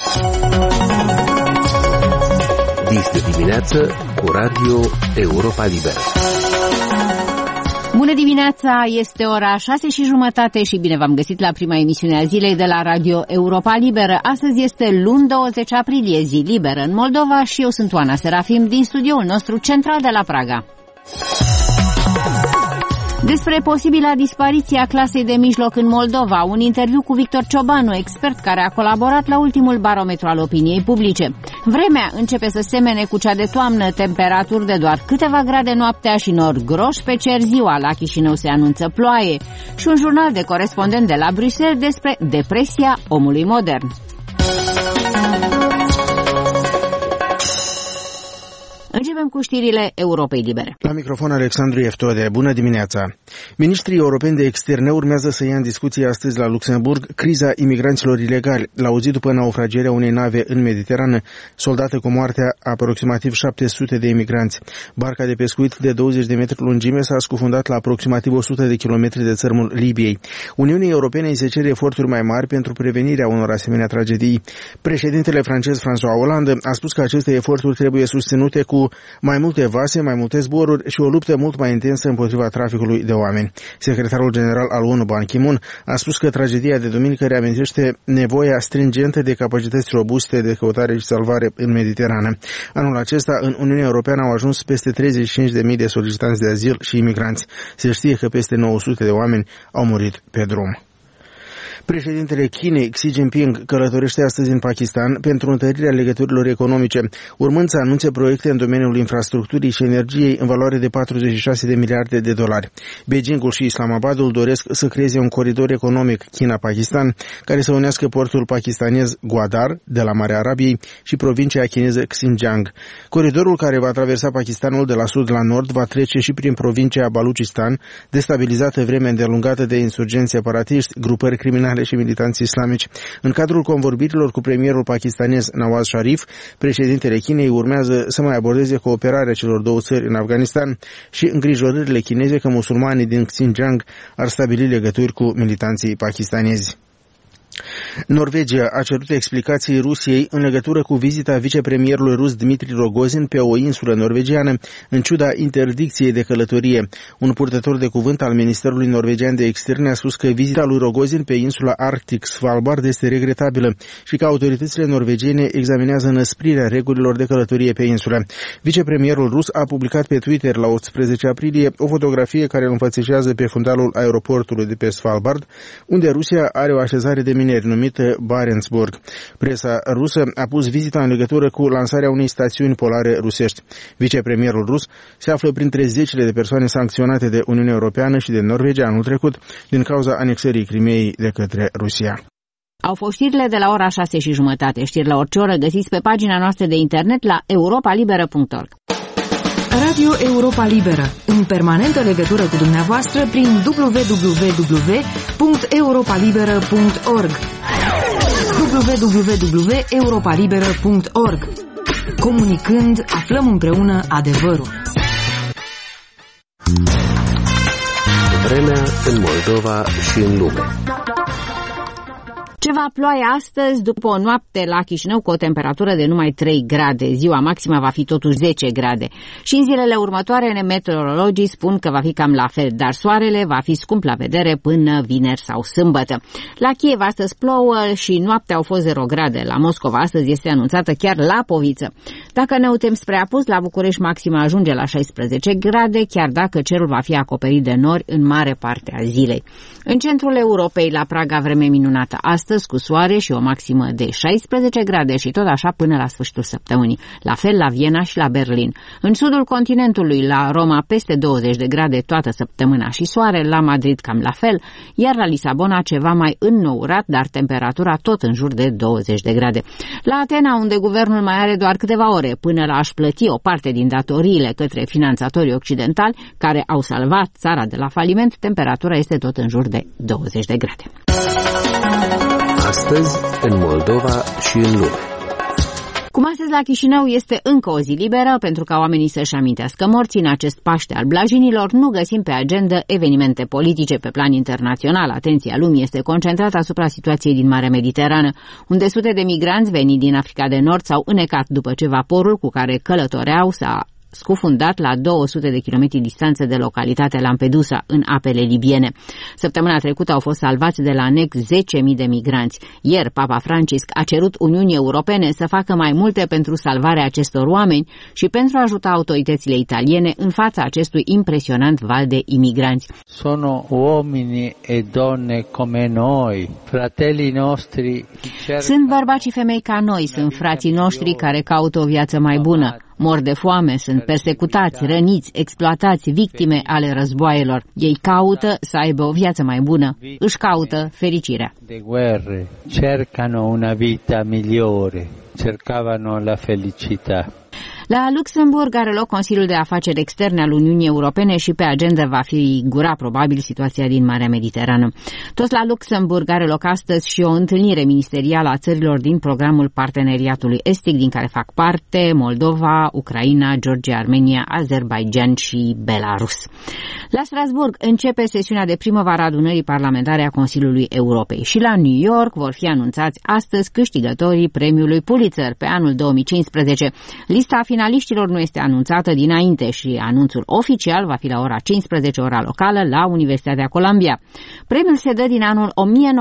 Dis dimineață cu Radio Europa Liberă. Bună dimineața, este ora 6:30 și bine v-am găsit la prima emisiune a zilei de la Radio Europa Liberă. Astăzi este luni 20 aprilie, zi liberă în Moldova și eu sunt Oana Serafim din studioul nostru central de la Praga. Despre posibila dispariție a clasei de mijloc în Moldova, un interviu cu Victor Ciobanu, expert care a colaborat la ultimul barometru al opiniei publice. Vremea începe să semene cu cea de toamnă, temperaturi de doar câteva grade noaptea și nori groși pe cer ziua. La Chișinău se anunță ploaie și un jurnal de corespondent de la Bruxelles despre depresia omului modern. Începem cu știrile Europei Libere. La microfon Alexandru Eftode. Bună dimineața! Ministrii europeni de externe urmează să ia în discuție astăzi la Luxemburg criza imigranților ilegali. La o zi după naufragierea unei nave în Mediterană, soldată cu moartea aproximativ 700 de imigranți. Barca de pescuit de 20 de metri lungime s-a scufundat la aproximativ 100 de kilometri de țărmul Libiei. Uniunii Europene îi se cer eforturi mai mari pentru prevenirea unor asemenea tragedii. Președintele francez François Hollande a spus că aceste eforturi trebuie susținute cu mai multe vase, mai multe zboruri și o luptă mult mai intensă împotriva traficului de oameni. Secretarul general al ONU, Ban Ki-moon, a spus că tragedia de duminică reamintește nevoia stringentă de capacități robuste de căutare și salvare în Mediterană. Anul acesta, în Uniunea Europeană au ajuns peste 35.000 de solicitanți de azil și imigranți. Se știe că peste 900 de oameni au murit pe drum. Președintele Chinei, Xi Jinping, călătorește astăzi în Pakistan pentru întărirea legăturilor economice, urmând să anunțe proiecte în domeniul infrastructurii și energiei în valoare de 46 de miliarde de dolari. Beijingul și Islamabadul doresc să creeze un coridor economic China-Pakistan, care să unească portul pakistanez Gwadar, de la Marea Arabiei, și provincia chineză Xinjiang. Coridorul care va traversa Pakistanul de la sud la nord va trece și prin provincia Baluchistan, destabilizată vreme îndelungată de insurgenți separatiști, grupări criminale și militanți islamici. În cadrul convorbirilor cu premierul pakistanez Nawaz Sharif, președintele Chinei urmează să mai abordeze cooperarea celor două țări în Afganistan și îngrijorările chineze că musulmanii din Xinjiang ar stabili legături cu militanții pakistanezi. Norvegia a cerut explicații Rusiei în legătură cu vizita vicepremierului rus Dmitri Rogozin pe o insulă norvegiană, în ciuda interdicției de călătorie. Un purtător de cuvânt al Ministerului Norvegian de Externe a spus că vizita lui Rogozin pe insula Arctic Svalbard este regretabilă și că autoritățile norvegiene examinează înăsprirea regulilor de călătorie pe insulă. Vicepremierul rus a publicat pe Twitter la 18 aprilie o fotografie care îl înfățișează pe fundalul aeroportului de pe Svalbard, unde Rusia are o așezare de mineri numită Barentsburg. Presa rusă a pus vizita în legătură cu lansarea unei stațiuni polare rusești. Vicepremierul rus se află printre zecile de persoane sancționate de Uniunea Europeană și de Norvegia anul trecut din cauza anexării Crimeei de către Rusia. Au fost știrile de la ora 6:30. Știri la orice oră găsiți pe pagina noastră de internet la europalibera.org. Radio Europa Liberă, în permanentă legătură cu dumneavoastră prin www.europalibera.org www.europalibera.org. Comunicând, aflăm împreună adevărul. Vremea în Moldova și în lume. Ceva ploaie astăzi, după o noapte la Chișinău cu o temperatură de numai 3 grade. Ziua maximă va fi totuși 10 grade. Și în zilele următoare, meteorologii spun că va fi cam la fel, dar soarele va fi scump la vedere până vineri sau sâmbătă. La Kiev astăzi plouă și noaptea au fost 0 grade. La Moscova astăzi este anunțată chiar Lapoviță. Dacă ne uităm spre apus, la București maxima ajunge la 16 grade, chiar dacă cerul va fi acoperit de nori în mare parte a zilei. În centrul Europei, la Praga, vreme minunată astăzi, cu soare și o maximă de 16 grade și tot așa până la sfârșitul săptămânii. La fel la Viena și la Berlin. În sudul continentului, la Roma, peste 20 de grade toată săptămâna și soare, la Madrid cam la fel, iar la Lisabona ceva mai înnourat, dar temperatura tot în jur de 20 de grade. La Atena, unde guvernul mai are doar câteva ore până la a-și plăti o parte din datoriile către finanțatorii occidentali care au salvat țara de la faliment, temperatura este tot în jur de 20 de grade. Astăzi, în Moldova și în lume. Cum astăzi la Chișinău este încă o zi liberă pentru ca oamenii să-și amintească morții, în acest Paște al blajinilor nu găsim pe agenda evenimente politice pe plan internațional. Atenția lumii este concentrată asupra situației din Marea Mediterană, unde sute de migranți veniți din Africa de Nord s-au înecat după ce vaporul cu care călătoreau s-a scufundat la 200 de kilometri distanță de localitatea Lampedusa, în apele libiene. Săptămâna trecută au fost salvați de la nec 10.000 de migranți. Ieri, Papa Francisc a cerut Uniunii Europene să facă mai multe pentru salvarea acestor oameni și pentru a ajuta autoritățile italiene în fața acestui impresionant val de imigranți. Sono uomini e donne come noi, fratelli nostri. Sunt bărbați și femei ca noi, sunt frații noștri care caută o viață mai bună. Mor de foame, sunt persecutați, răniți, exploatați, victime ale războaielor. Ei caută să aibă o viață mai bună, își caută fericirea. De guerre, cercano una vita migliore, cercavano la felicità. La Luxemburg are loc Consiliul de Afaceri Externe al Uniunii Europene și pe agenda va figura probabil situația din Marea Mediterană. Tot la Luxemburg are loc astăzi și o întâlnire ministerială a țărilor din programul Parteneriatului Estic, din care fac parte Moldova, Ucraina, Georgia, Armenia, Azerbaijan și Belarus. La Strasburg începe sesiunea de primăvară a adunării parlamentare a Consiliului Europei și la New York vor fi anunțați astăzi câștigătorii premiului Pulitzer pe anul 2015. Lista finaliștilor nu este anunțată dinainte și anunțul oficial va fi la ora 15, ora locală, la Universitatea Columbia. Premiul se dă din anul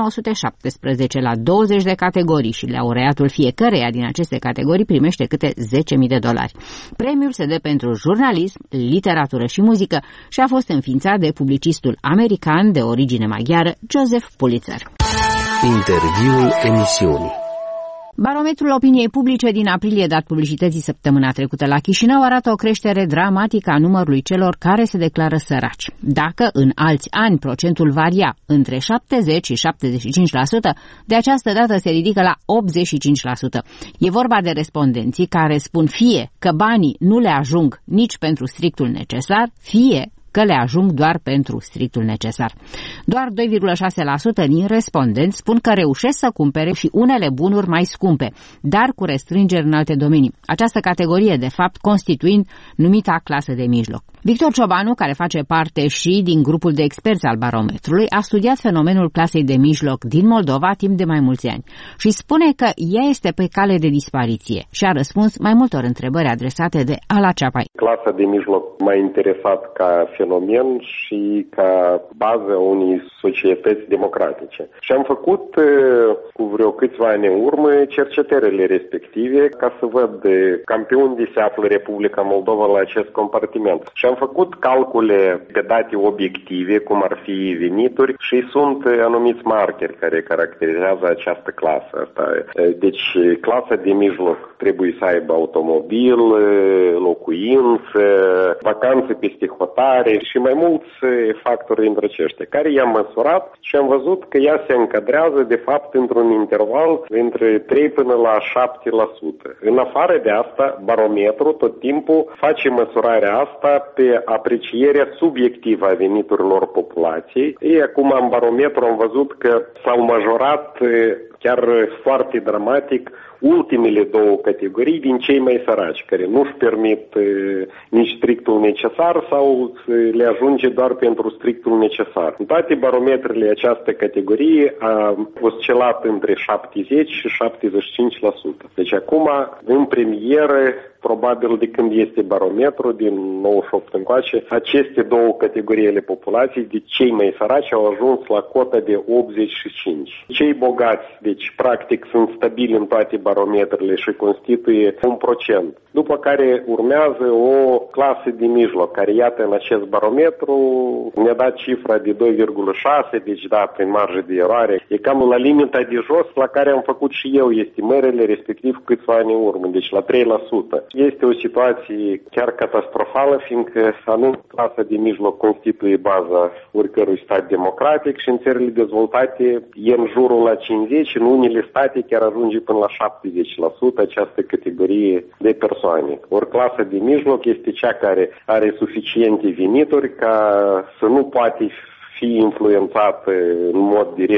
1917 la 20 de categorii și laureatul fiecăreia din aceste categorii primește câte $10.000. Premiul se dă pentru jurnalism, literatură și muzică și a fost înființat de publicistul american de origine maghiară Joseph Pulitzer. Interviul emisiunii. Barometrul opiniei publice din aprilie dat publicității săptămâna trecută la Chișinău arată o creștere dramatică a numărului celor care se declară săraci. Dacă în alți ani procentul varia între 70 și 75%, de această dată se ridică la 85%. E vorba de respondenții care spun fie că banii nu le ajung nici pentru strictul necesar, fie că le ajung doar pentru strictul necesar. Doar 2,6% din respondenți spun că reușesc să cumpere și unele bunuri mai scumpe, dar cu restrângeri în alte domenii. Această categorie, de fapt, constituind numita clasă de mijloc. Victor Ciobanu, care face parte și din grupul de experți al barometrului, a studiat fenomenul clasei de mijloc din Moldova timp de mai mulți ani și spune că ea este pe cale de dispariție și a răspuns mai multor întrebări adresate de Ala Ceapai. Clasa de mijloc m-a interesat ca fenomen și ca bază a unei societăți democratice. Și am făcut cu vreo câțiva ani în urmă cercetările respective ca să văd cam pe unde se află Republica Moldova la acest compartiment. Și am făcut calcule pe date obiective, cum ar fi venituri, și sunt anumiți markeri care caracterizează această clasă. Deci clasa de mijloc trebuie să aibă automobil, locuință, vacanțe peste hotare și mai mulți factori dintre aceștia, care i-am măsurat și am văzut că ea se încadrează de fapt într-un interval între 3 până la 7%. În afară de asta, barometrul tot timpul face măsurarea asta pe aprecierea subiectivă a veniturilor populației. Ei, acum în barometru am văzut că s-au majorat chiar foarte dramatic ultimele două categorii din cei mai săraci, care nu-și permit nici strictul necesar sau le ajunge doar pentru strictul necesar. În toate barometrele această categorie a oscilat între 70 și 75%. Deci acum, în premieră, probabil de când este barometru, din 98 încoace, aceste două categorii ale populației, de cei mai săraci, au ajuns la cota de 85. Cei bogați, deci practic sunt stabili în toate barometrele și constituie 1%. După care urmează o clasă de mijloc, care iată în acest barometru ne-a dat cifra de 2,6, deci da, prin marjă de eroare. E cam la limita de jos la care am făcut și eu estimările, respectiv câțiva ani în urmă, deci la 3%. Este o situație chiar catastrofală, fiindcă anumit clasa de mijloc constituie baza oricărui stat democratic și în țările dezvoltate e în jurul la 50, în unele state chiar ajunge până la 70% această categorie de persoane. Ori clasa de mijloc este cea care are suficiente venituri ca să nu poate fi influențată în mod direct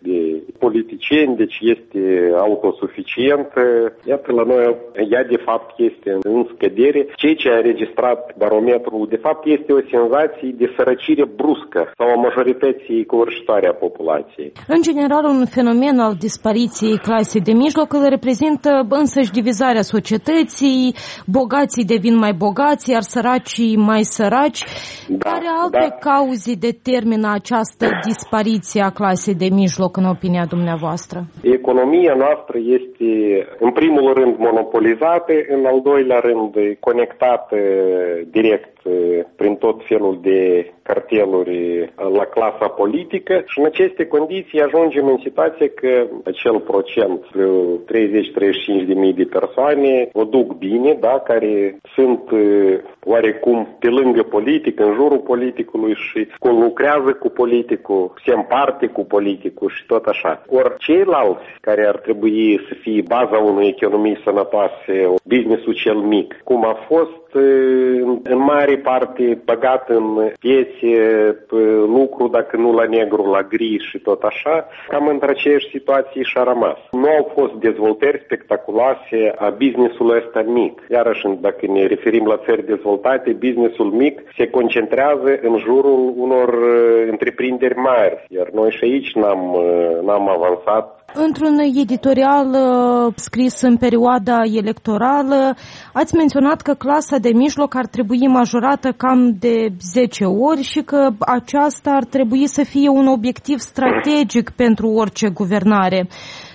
de politicieni, deci este autosuficientă. Iată, la noi ea de fapt este în scădere. Ceea ce a înregistrat barometrul, de fapt, este o senzație de sărăcire bruscă sau a majorității covârșitoare a populației. În general, un fenomen al dispariției clasei de mijloc îl reprezintă însăși divizarea societății, bogații devin mai bogați, iar săracii mai săraci. Care alte cauze determină această dispariție a clasei de mijloc, în opinia dumneavoastră? Economia noastră este, în primul rând, monopolizată, în al doilea rând, conectată direct prin tot felul de carteluri la clasa politică și în aceste condiții ajungem în situație că acel procent, 30-35 de mii de persoane, o duc bine, da, care sunt oarecum pe lângă politic, în jurul politicului și lucrează cu politicul, se împarte cu politicul și tot așa. Ori ceilalți care ar trebui să fie baza unei economii sănătoase, business-ul cel mic, cum a fost în mare parte băgat în piețe, lucru, dacă nu la negru, la gri și tot așa, cam între aceeași situații și-a rămas. Nu au fost dezvoltări spectaculoase a business-ului ăsta mic. Iarăși, dacă ne referim la țări dezvoltate, business-ul mic se concentrează în jurul unor întreprinderi mari, iar noi și aici n-am avansat. Într-un editorial scris în perioada electorală, ați menționat că clasa de mijloc ar trebui majorată cam de 10 ori și că aceasta ar trebui să fie un obiectiv strategic pentru orice guvernare.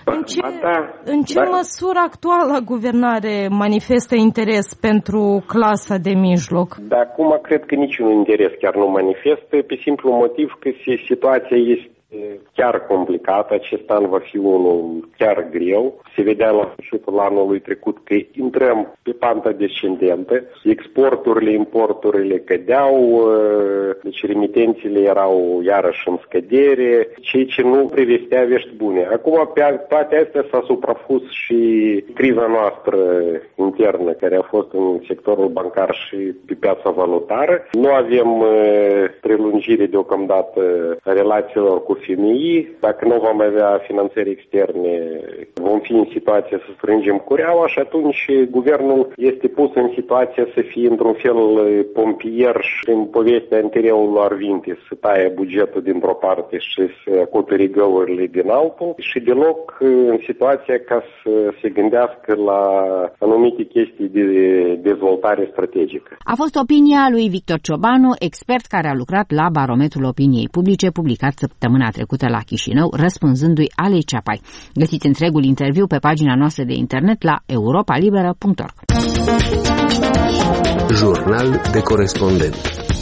În ce măsură actuala guvernare manifestă interes pentru clasa de mijloc? De acum cred că niciun interes chiar nu manifestă, pe simplu motiv că situația este chiar complicat. Acest an va fi unul chiar greu. Se vedea la sfârșitul anului trecut că intrăm pe panta descendentă. Exporturile, importurile cădeau, deci remitențele erau iarăși în scădere, ceea ce nu privestea vești bune. Acum, pe toate astea s-a suprapus și criza noastră internă, care a fost în sectorul bancar și pe piața valutară. Nu avem prelungire deocamdată a relațiilor cu FMI. Dacă nu vom avea finanțări externe, vom fi în situație să strângem cureaua și atunci guvernul este pus în situație să fie într-un fel pompier și în povestea anteriorilor vinte să taie bugetul dintr-o parte și să acoperi găurile din altul și deloc în situația ca să se gândească la anumite chestii de dezvoltare strategică. A fost opinia lui Victor Ciobanu, expert care a lucrat la Barometrul Opiniei Publice, publicat săptămâna trecută la Chișinău, răspunzându-i Alei Ceapai. Găsiți întregul interviu pe pagina noastră de internet la europalibera.org. Jurnal de corespondent.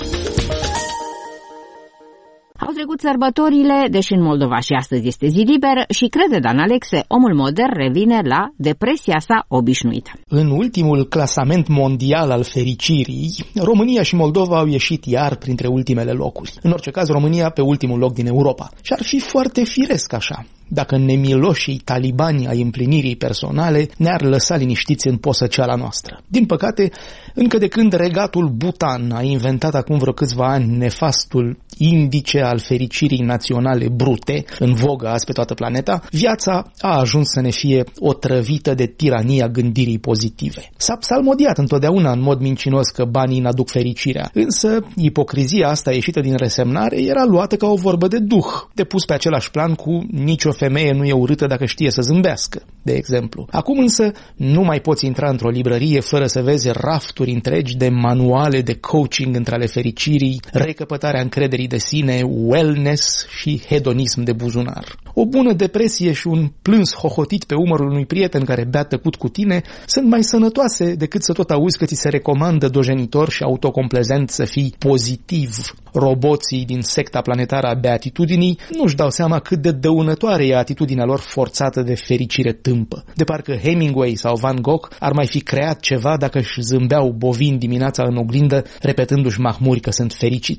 Au trecut sărbătorile, deși în Moldova și astăzi este zi liberă și crede Dan Alexe, omul modern revine la depresia sa obișnuită. În ultimul clasament mondial al fericirii, România și Moldova au ieșit iar printre ultimele locuri. În orice caz, România pe ultimul loc din Europa. Și ar fi foarte firesc așa, dacă nemiloșii talibani ai împlinirii personale ne-ar lăsa liniștiți în posăceala noastră. Din păcate, încă de când regatul Bhutan a inventat acum vreo câțiva ani nefastul indice al fericirii naționale brute, în vogă azi pe toată planeta, viața a ajuns să ne fie otrăvită de tirania gândirii pozitive. S-a psalmodiat întotdeauna în mod mincinos că banii n-aduc fericirea, însă ipocrizia asta ieșită din resemnare era luată ca o vorbă de duh, de pus pe același plan cu nicio femeie nu e urâtă dacă știe să zâmbească, de exemplu. Acum însă nu mai poți intra într-o librărie fără să vezi rafturi întregi de manuale de coaching între ale fericirii, recăpătarea încrederii de sine, wellness și hedonism de buzunar. O bună depresie și un plâns hohotit pe umărul unui prieten care bea tăcut cu tine sunt mai sănătoase decât să tot auzi că ți se recomandă dojenitor și autocomplezent să fii pozitiv. Roboții din secta planetară a beatitudinii nu-și dau seama cât de dăunătoare e atitudinea lor forțată de fericire tâmpă. De parcă Hemingway sau Van Gogh ar mai fi creat ceva dacă își zâmbeau bovini dimineața în oglindă, repetându-și mahmuri că sunt fericiți.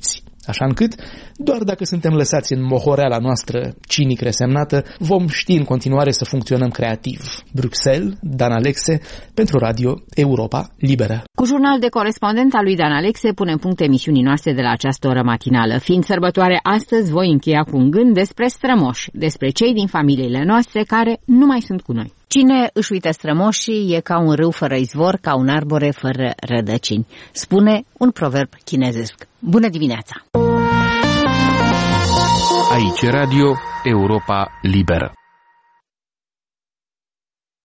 așa încât, doar dacă suntem lăsați în mohoreala noastră cinic resemnată, vom ști în continuare să funcționăm creativ. Bruxelles, Dan Alexe, pentru Radio Europa Liberă. Cu jurnal de corespondent al lui Dan Alexe punem punct emisiunii noastre de la această oră matinală. Fiind sărbătoare astăzi, voi încheia cu un gând despre strămoși, despre cei din familiile noastre care nu mai sunt cu noi. Cine își uită strămoșii e ca un râu fără izvor, ca un arbore fără rădăcini, spune un proverb chinezesc. Bună dimineața! Aici Radio Europa Liberă.